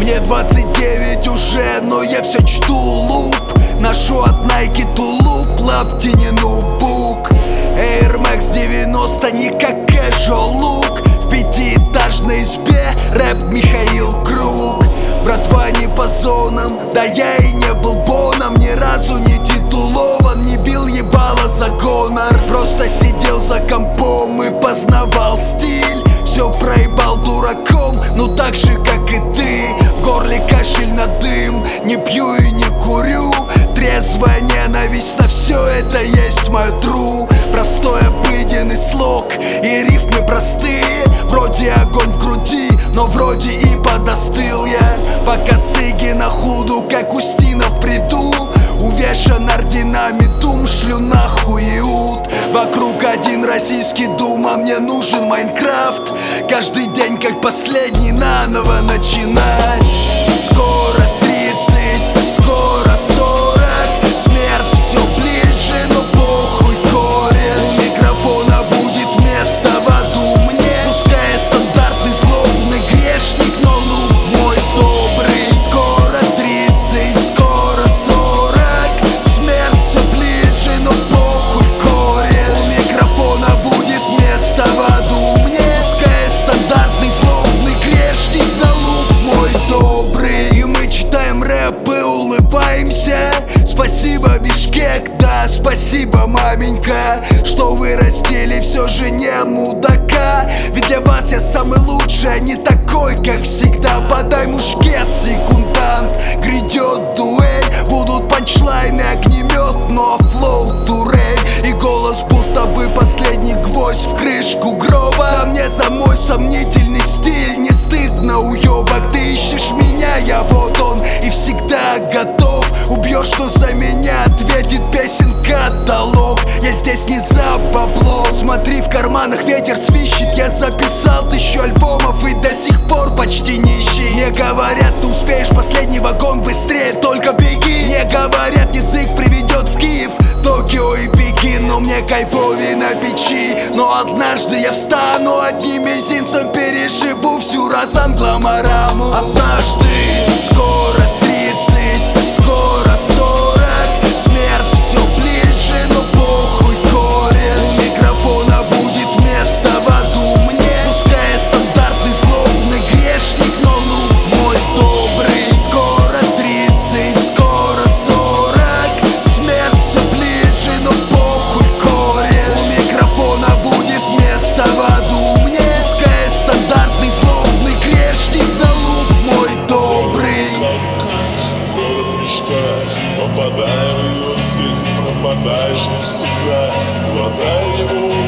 Мне 29 уже, но я все чту луп. Ношу от Nike тулуп, лапти не ноутбук. Air Max 90 не как casual look. В пятиэтажной избе рэп Михаил Круг. Братва не по зонам, да я и не был боном. Ни разу не титулован, не бил ебало за гонор. Просто сидел за компом и познавал стиль. Все проебал дураком, ну так же как и ты. В горле кашель на дым, не пью и не курю. Трезвая ненависть на все это есть мое true. Простой обыденный слог и рифмы простые. Вроде огонь в груди, но вроде и подостыл я. Пока сыги на худу, как Устинов в бреду. Увешан орденами дум, шлю нахуй иуд. Вокруг один российский дум, а мне нужен Майнкрафт. Каждый день как последний наново начинать. Скоро 30, скоро 40. Смерть все ближе, но похуй кореш. У микрофона будет место в аду мне. Пускай я стандартный злобный грешник, но лук мой добрый. Скоро 30, скоро 40. Смерть все ближе, но похуй кореш. У микрофона будет место в аду мне. Пускай я стандартный злобный грешник, но лук мой добрый. И мы читаем рэп и улыбаемся. Спасибо, Бишкек, да, спасибо, маменька, что вы растили все же не мудака. Ведь для вас я самый лучший, а не такой, как всегда. Подай мушкет, секундант, грядет дуэль. Будут панчлайны, огнемет, но флоу турель. И голос будто бы последний гвоздь в крышку гроба. А мне за мой сомнительный стиль не стыдно, уебок. Ты ищешь меня, я вот он, и всегда готов. Убьешь, но за меня ответит песен-каталог. Я здесь не за бабло. Смотри, в карманах ветер свищет. Я записал 1000 альбомов и до сих пор почти нищий. Мне говорят, ты успеешь последний вагон быстрее, только беги. Мне говорят, язык приведет в Киев, Токио и Пекин. Но мне кайфовее на печи. Но однажды я встану, одним мизинцем перешибу всю Розан-Гламораму. Однажды, скоро 30, скоро 40. Смерть все ближе, но похуй кореш. У микрофона будет место в аду мне. Пускай я стандартный злобный грешник, но лук мой добрый. Скоро 30, скоро 40. Смерть все ближе, но похуй кореш. У микрофона будет место в аду мне. Пускай я стандартный злобный грешник, но лук мой добрый. Город мечта, попадай в его сеть, пропадаешь навсегда. Глотай его